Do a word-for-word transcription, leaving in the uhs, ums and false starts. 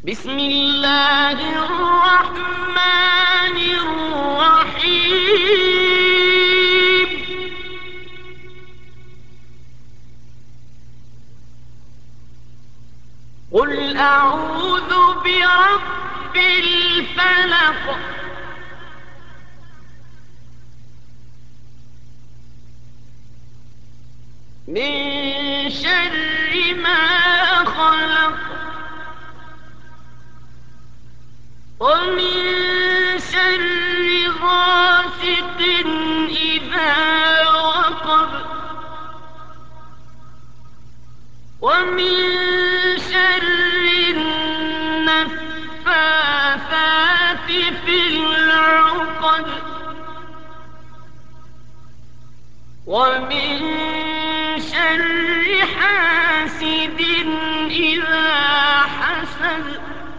بسم الله الرحمن الرحيم. قل أعوذ برب الفلق من شر ما خلق ومن شر غاسق إذا وقب ومن شر النفاثات في العقد ومن شر حاسد إذا حسد